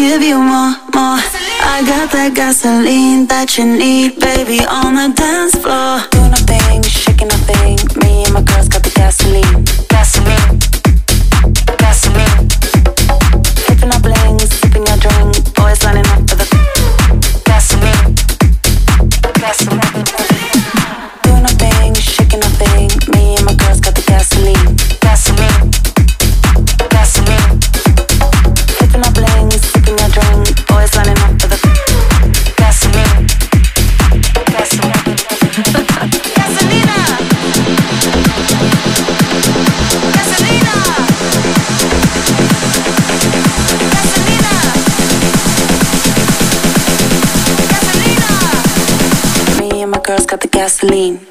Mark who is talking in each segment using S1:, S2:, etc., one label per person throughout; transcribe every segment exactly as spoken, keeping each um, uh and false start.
S1: give you more, more. I got that gasoline that you need, baby, on the dance floor. Doing a thing, shaking a thing. Me and my girls got the gasoline, gasoline, gasoline. Hitting our bling, sipping our drink. Boys lining up for the gasoline, gasoline. Doing a thing, shaking a thing. Me and my girls got the gasoline, gasoline, gasoline. Hitting our bling, sipping our drink. Boys lining up for the gasoline, gasoline. Gasolina, gasolina, gasolina, gasolina. Me and my girls got the gasoline.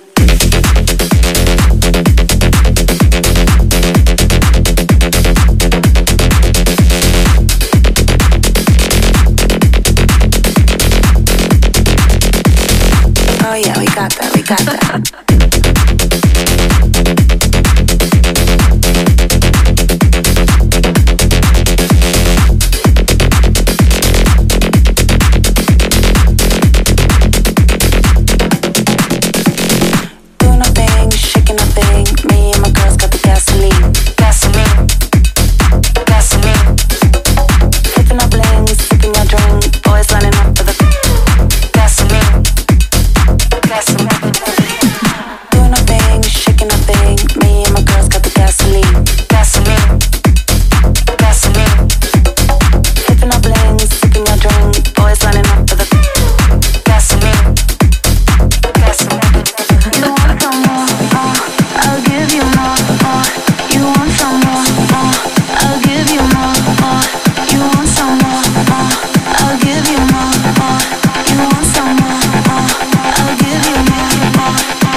S1: Oh yeah, we got that, we got that. Doing a thing, shaking a thing. Me and my girls got the gasoline, gasoline, gasoline. Hitting our bling, sipping our drink. Boys lining up for the gasoline, gasoline. Doing a thing, shaking a thing. Me and my girls got the gasoline, gasoline, gasoline. Hitting our bling, sipping our drink. Boys lining up for the gasoline, gasoline. You want some more, more? I'll give you more, more. You want some more, more? I'll give you more, more. You want some more, more? I'll give you more, more. You want some more, more? I'll give you more, more.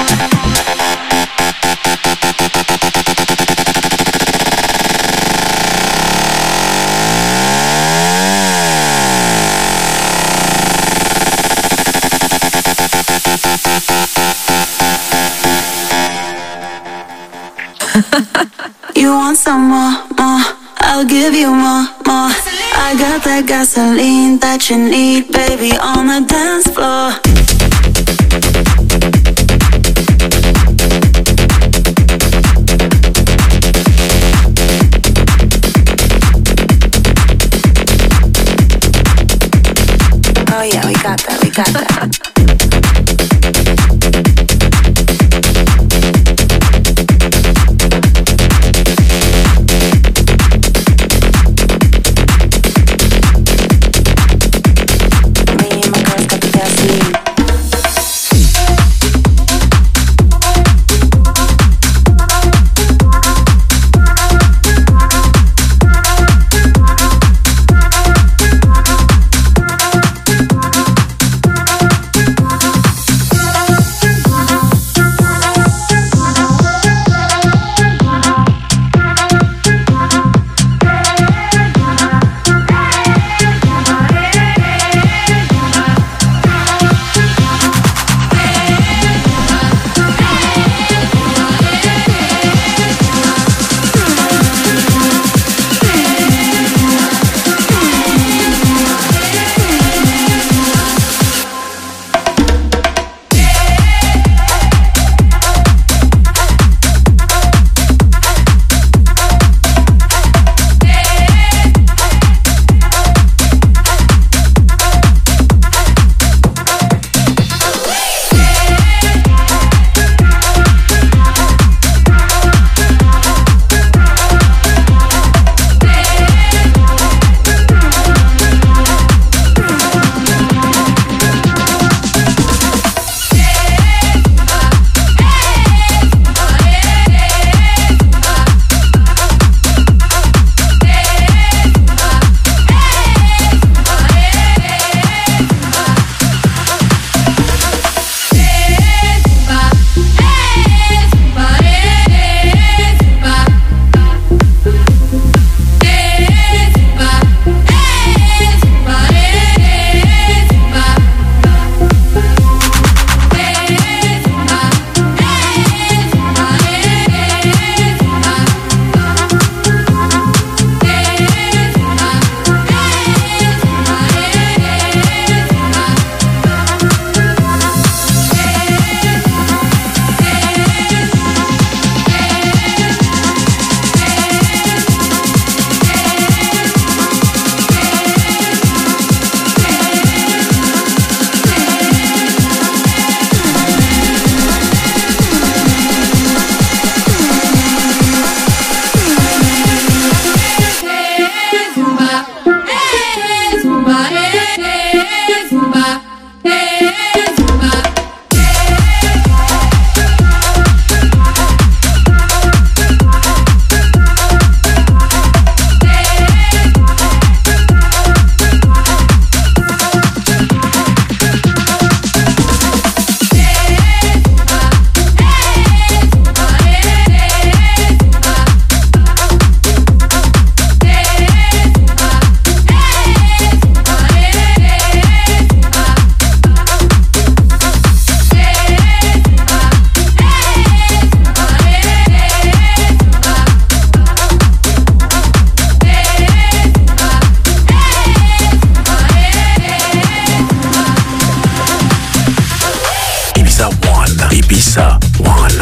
S1: You want some more, more? I'll give you more, more. I got that gasoline that you need, baby, on the dance floor. Oh yeah, we got that, we got that.
S2: Ibiza One.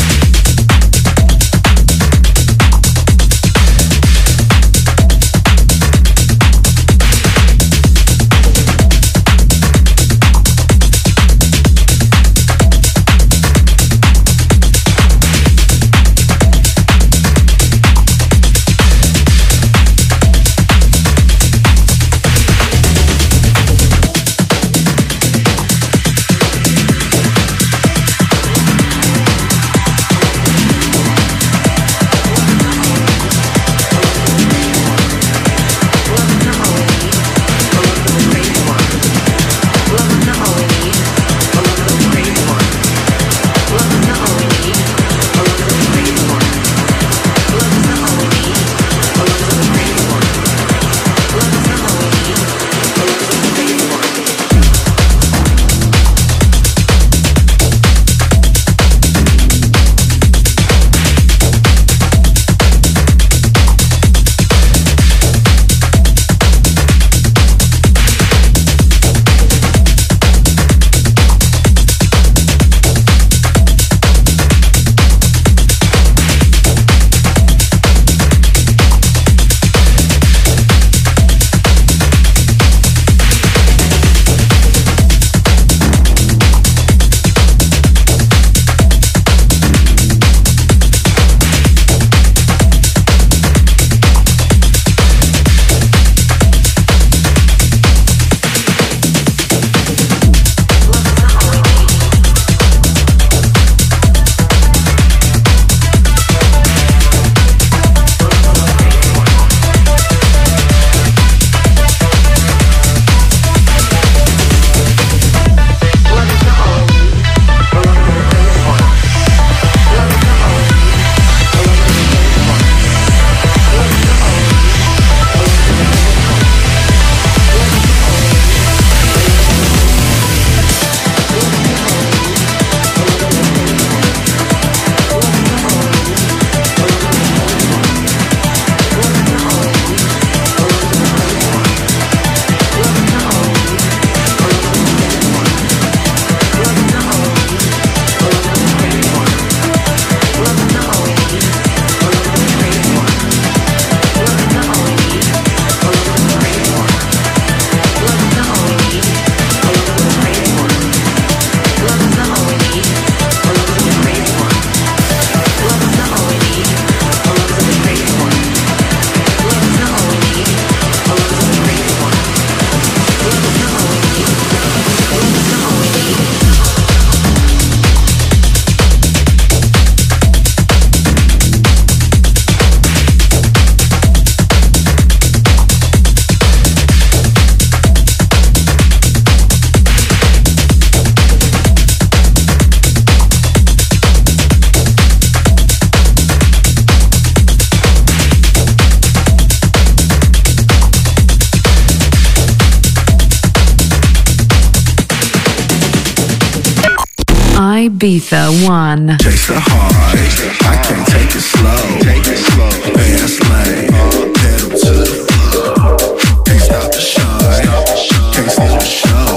S3: Ibiza One.
S4: Chase the high, I can't take it slow. Take it slow. Fast lane, pedal to the floor. Can't stop the shine, can't steal the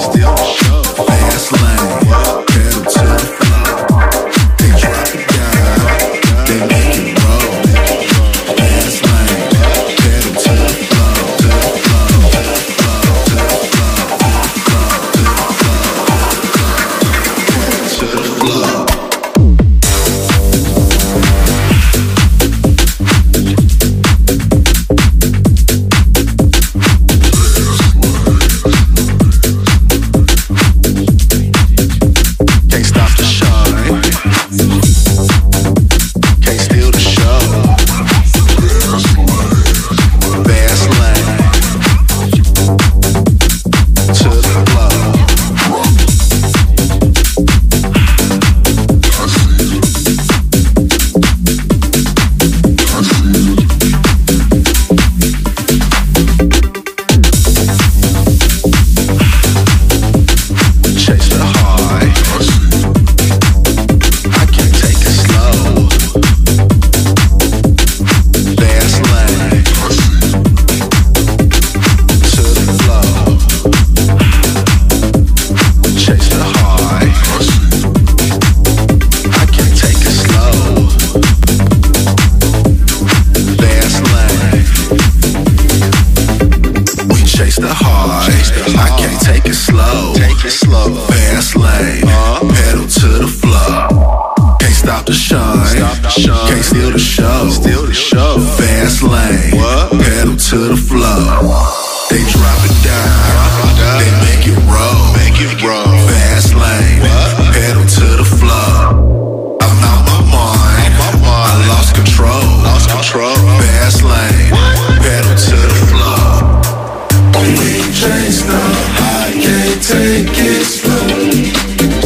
S4: show. Fast lane, pedal to the floor. They drop it down, they make it roll. Fast lane, pedal to the floor, to the floor, to the floor, to the floor, to the floor, to the floor. We'll be right back. fast lane, uh, pedal to the floor. Can't stop the shine, stop the shine. Can't steal the show, steal the show. Fast lane, what? Pedal to the floor. They drop it down, drop it down. They make it roll, make it roll. Fast lane, what? Pedal to the floor. I'm out my mind, out my mind. I lost control, lost control. Fast lane, what? Pedal to the floor. Only chain stop, I can't take it slow.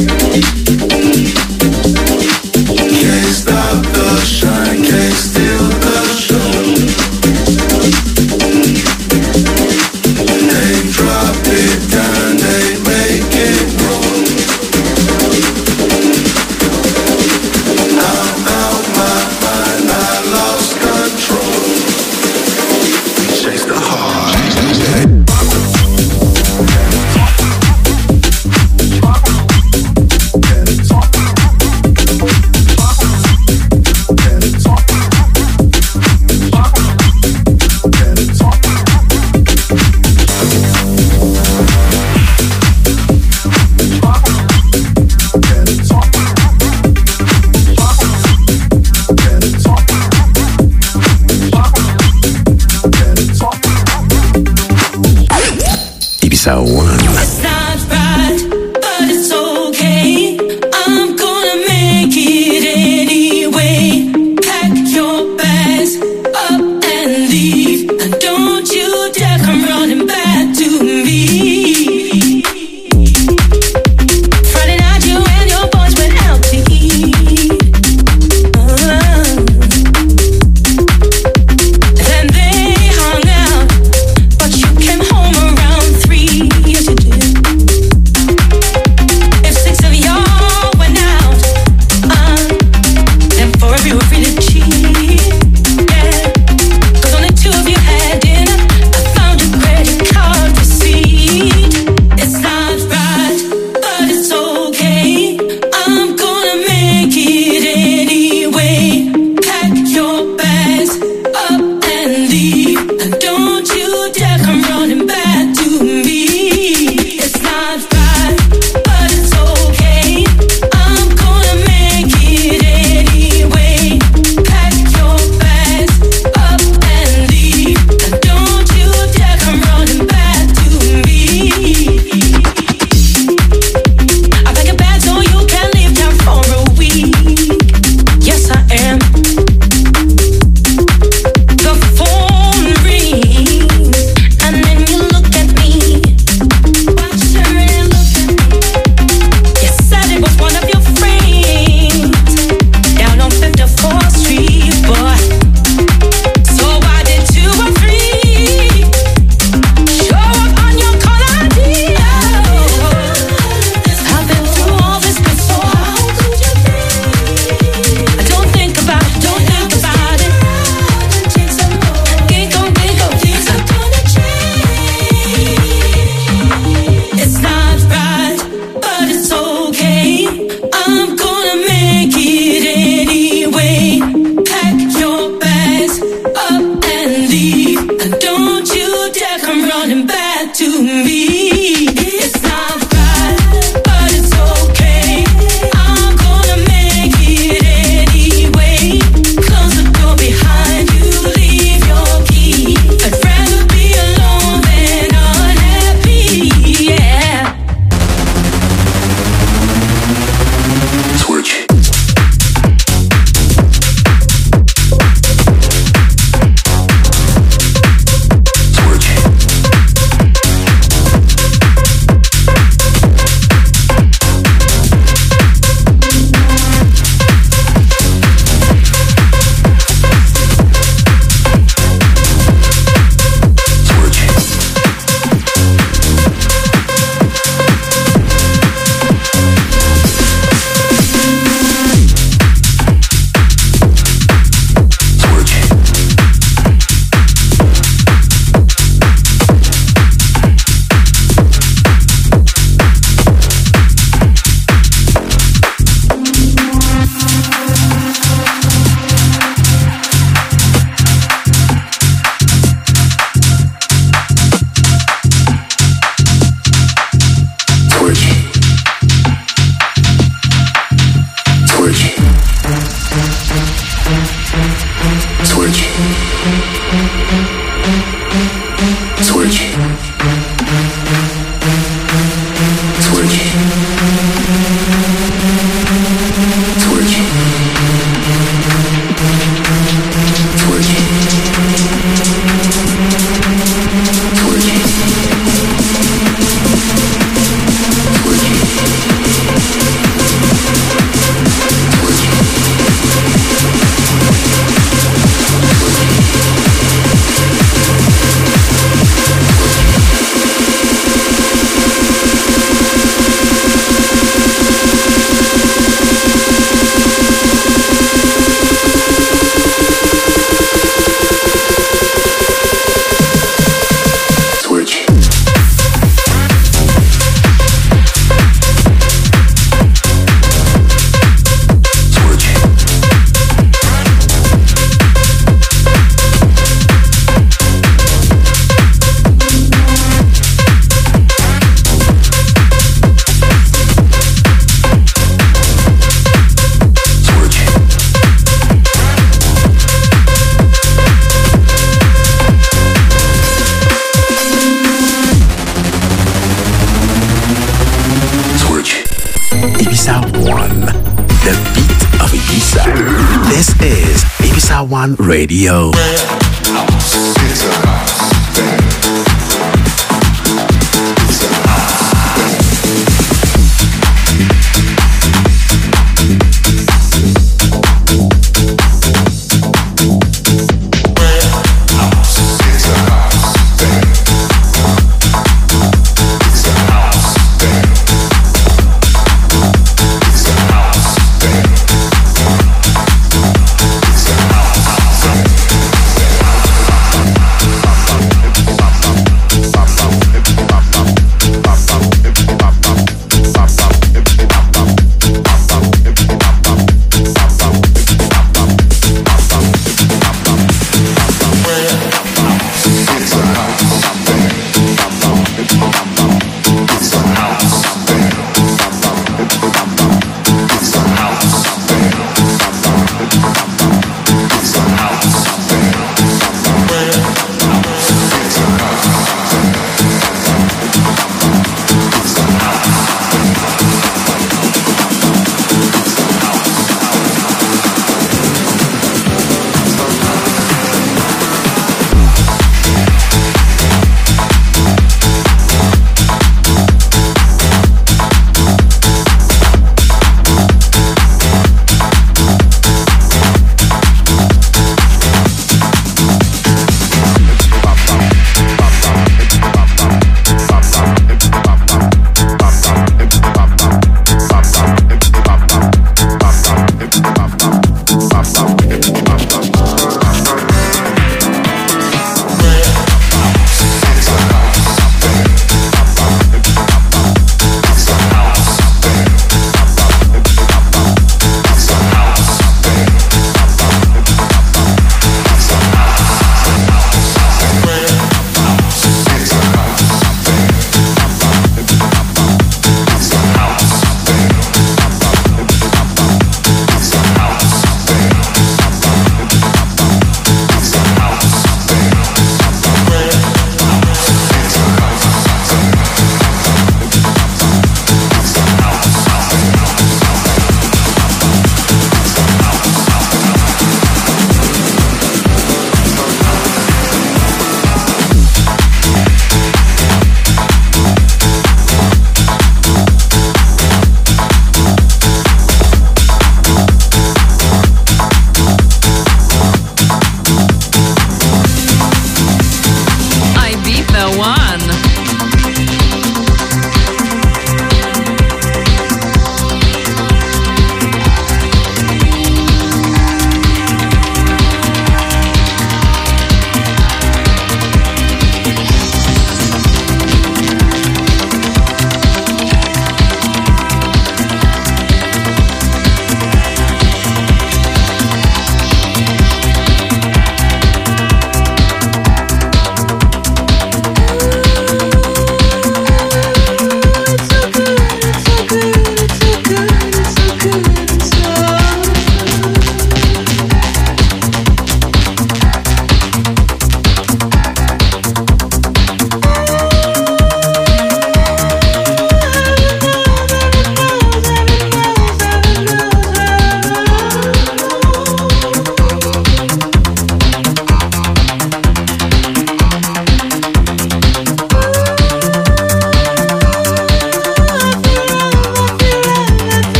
S2: Ibiza One, the beat of Ibiza. This is Ibiza One Radio.
S4: It's a house thing. It's a house thing.
S5: House.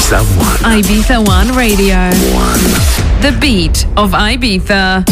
S2: Ibiza One.
S3: Ibiza One Radio.
S2: One.
S3: The beat of Ibiza.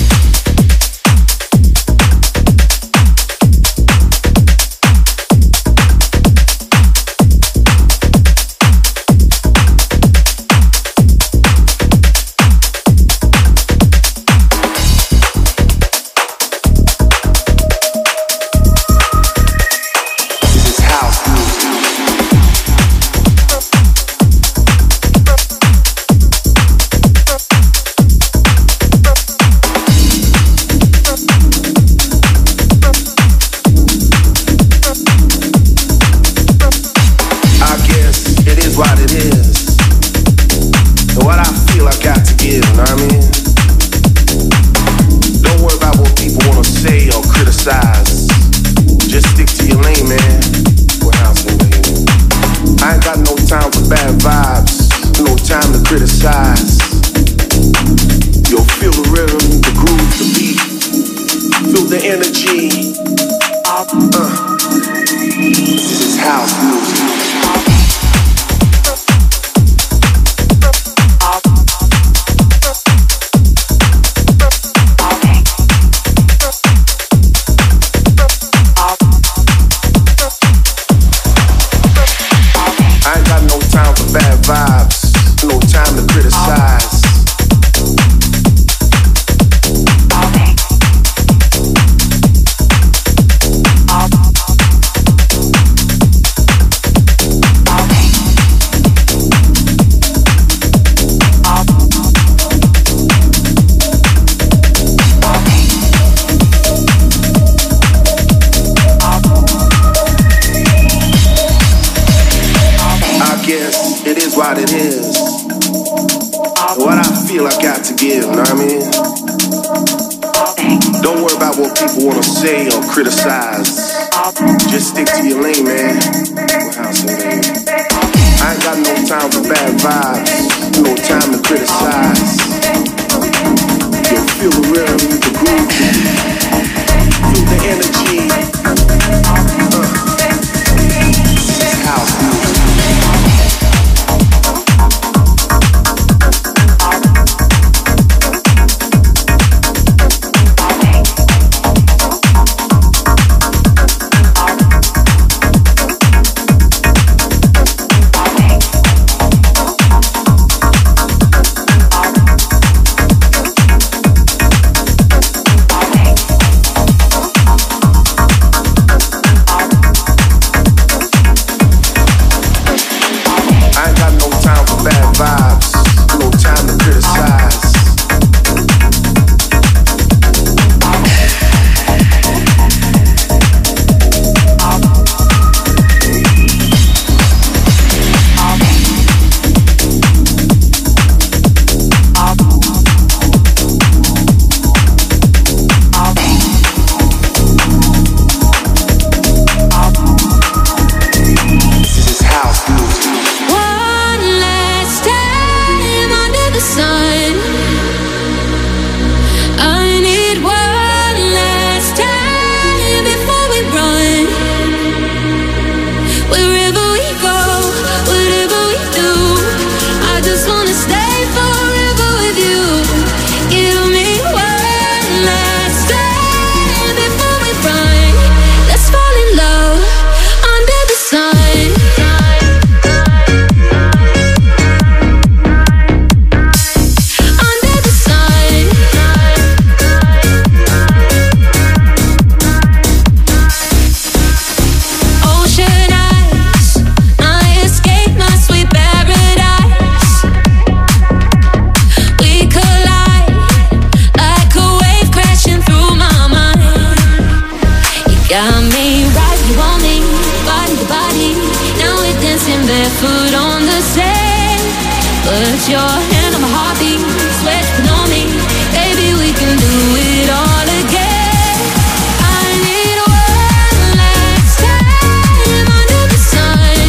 S5: Put your hand on my heartbeat, sweat on me, baby, we can do it all again. I need one last time under the sun.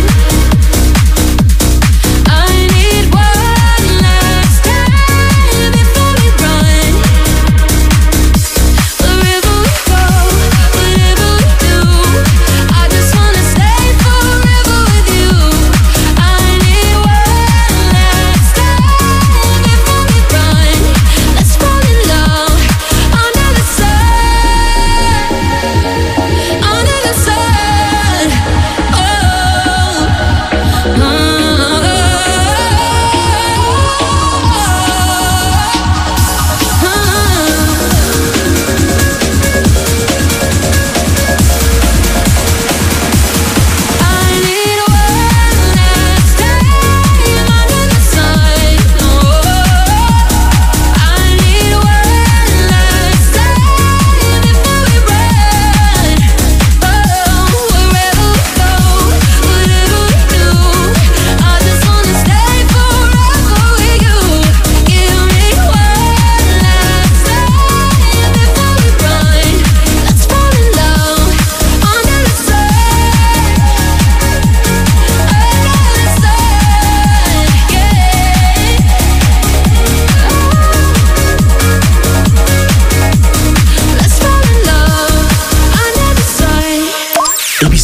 S5: I need one last time before we run. Wherever we go, whatever we do, I just wanna stay forever with you. I need one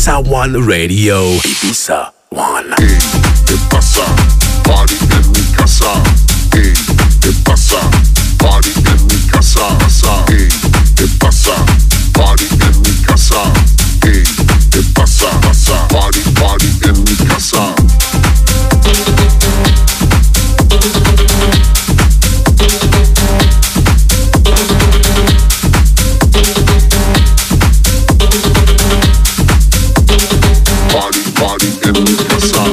S2: Ibiza One Radio. Ibiza One.
S4: Ey, ¿qué pasa? Party en mi casa. Ey, ¿qué pasa? Party en mi casa. Ey, ¿qué pasa? Party en mi casa. Ey, ¿qué pasa? Party, party en mi casa. Party, party in mi casa.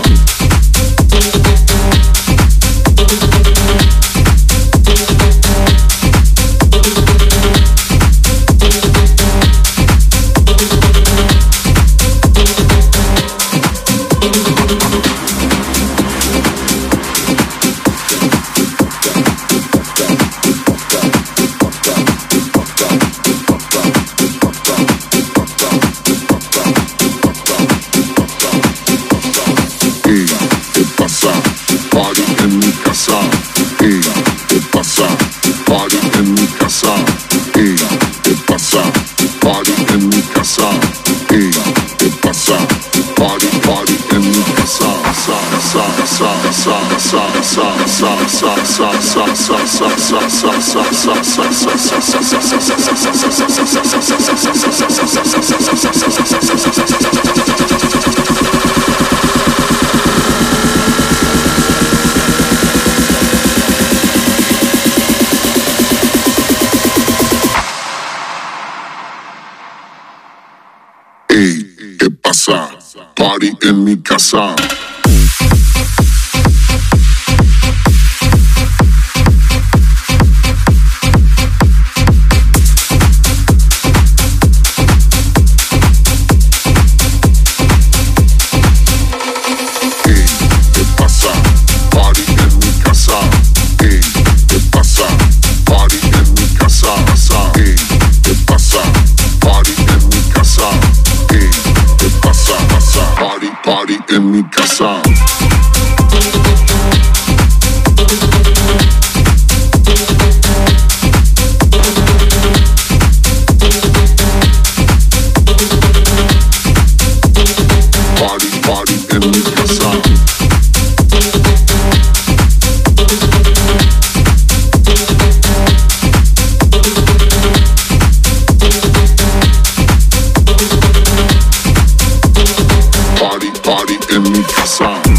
S4: Ey, ¿qué pasa? Party en mi casa. Ey, ¿qué pasa? Party en mi casa. Ey, ¿qué pasa? Party en mi casa. Ey, ¿qué pasa? Party, party en mi casa. Sa, sa, sa, sa, sa, sa, sa, sa, sa, sa, sa, sa, sa, sa, sa, sa, Ey, ¿qué pasa? Party en mi casa. Ey, ¿qué pasa? Party en mi casa. Ey, ¿qué pasa? Party en mi casa. Ey, ¿qué pasa? Party en mi casa. Ey, ¿qué pasa? Party, party en mi casa. Party, party en mi casa. Party, party in mi casa.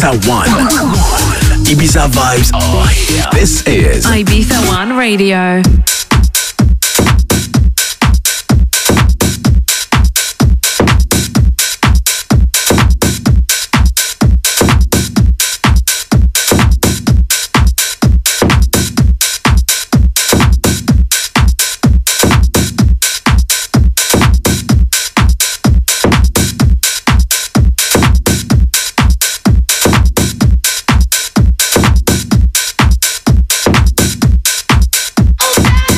S2: Ibiza One. Ibiza vibes are here. This is
S3: Ibiza One Radio.
S5: Oh,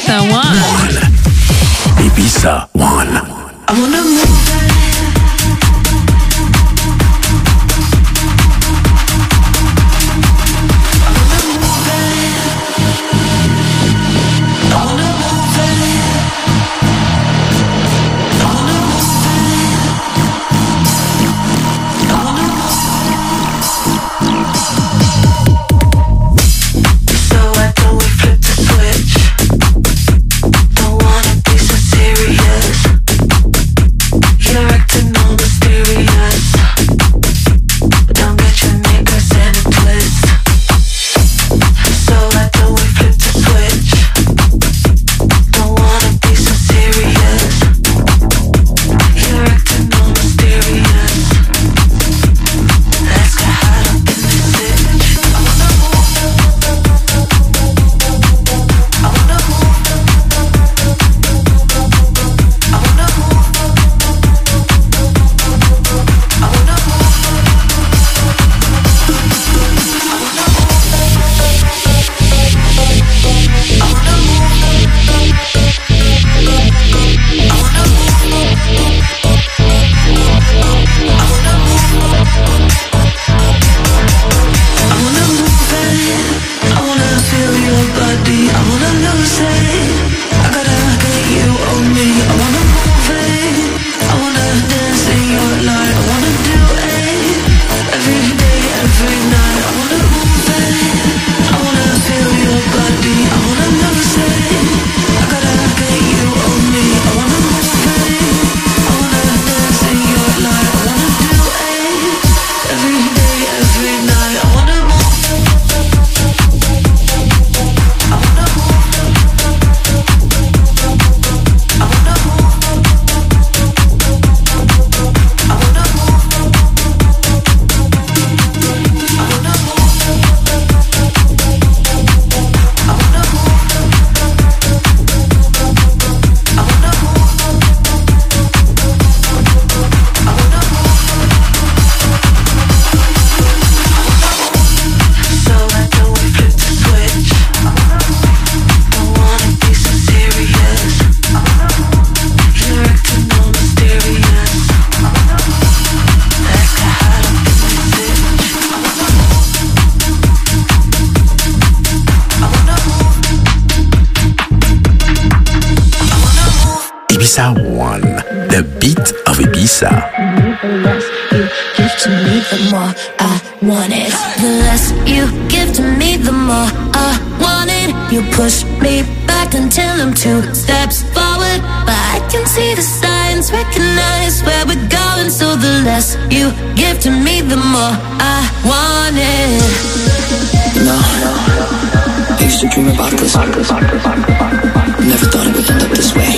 S3: Ibiza One.
S2: Ibiza One.
S1: I wanna move.
S2: Ibiza One, the beat of Ibiza.
S5: The less you give to me, the more I want it. The less you give to me, the more I want it. You push me back until I'm two steps forward, but I can see the signs, recognize where we're going. So the less you give to me, the more I want it.
S6: No, I used to dream about this. Never thought it would end up this way.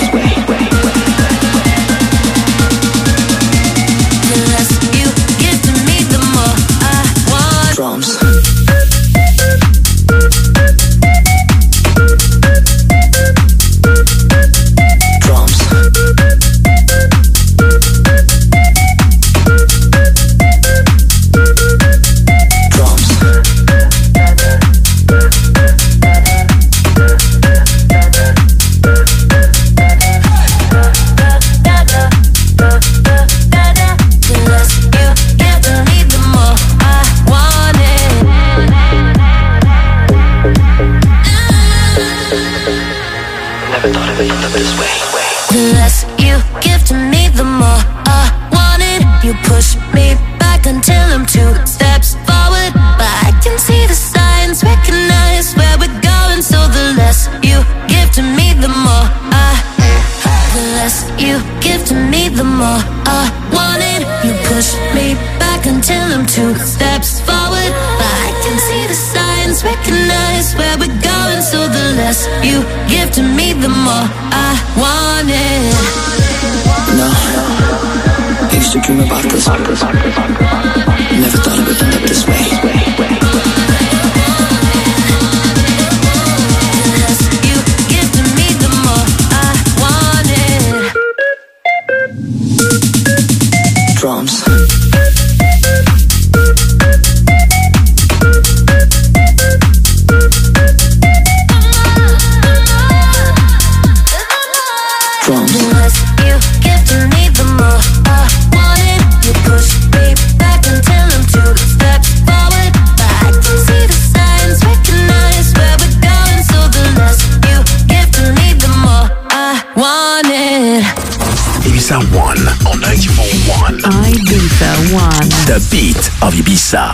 S5: The less you give to me, the more I want.
S6: Drums. Drums.
S5: The less you give to me, the more I want it. You push me back until I'm two steps forward, but I can see the signs, recognize where we're going. So the less you give to me, the more I. The less you give to me, the more I want it. You push me back until I'm two steps forward, but I can see the signs, recognize where we're going. So the less you give to me, the more I want it.
S6: No, I used to dream about this. Never thought it would end up this way.
S5: The less you give to me, the more I want it.
S6: Drums.
S2: The beat of Ibiza.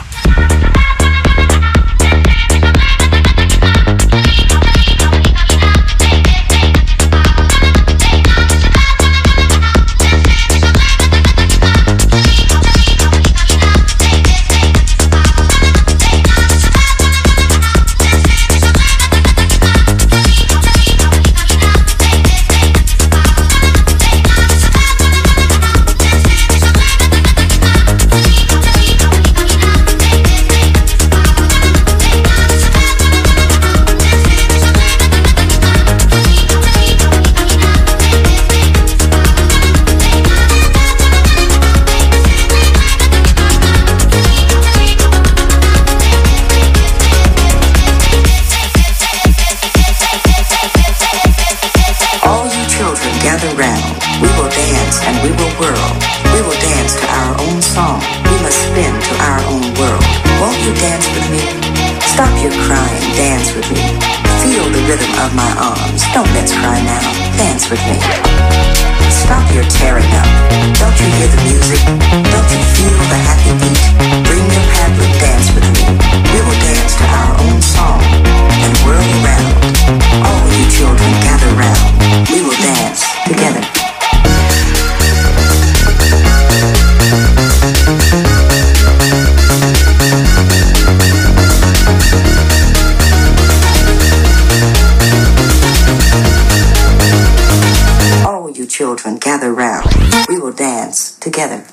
S7: Children, gather round. We will dance together.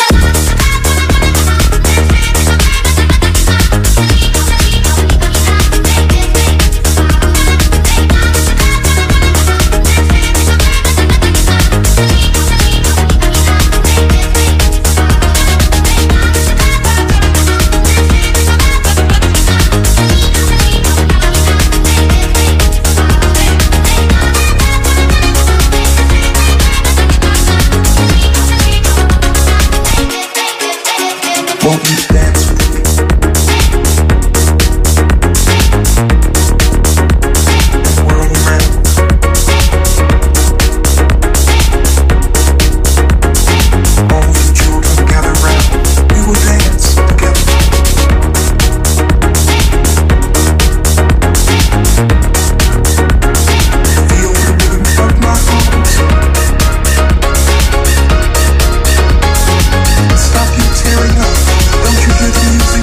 S4: Won't you dance with me? Whirl around. All the children gather round. We will dance together. Feel the rhythm of my arms. Stop you tearing up. Don't you hear the music?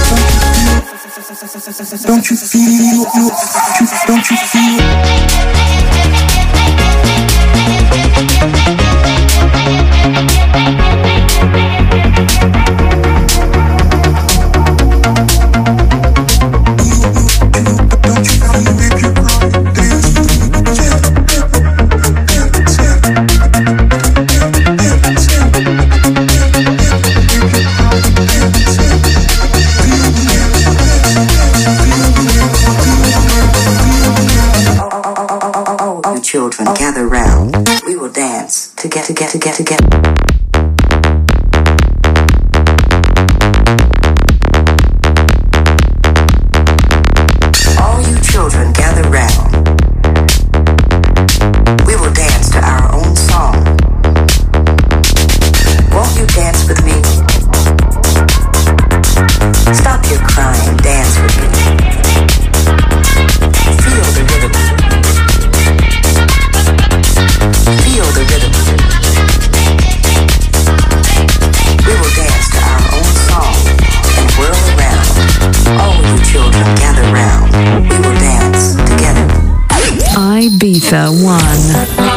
S4: Don't you feel? Don't you feel? Don't you feel?
S7: Children, gather round. We will dance to get to get to get to get. All you children, gather round. We will dance to our own song. Won't you dance with me? Stop your crying, dance with me. Feel the rhythm. Feel the rhythm. We will dance to our own song and whirl around. All you children gather round. We will dance together.
S3: Ibiza One.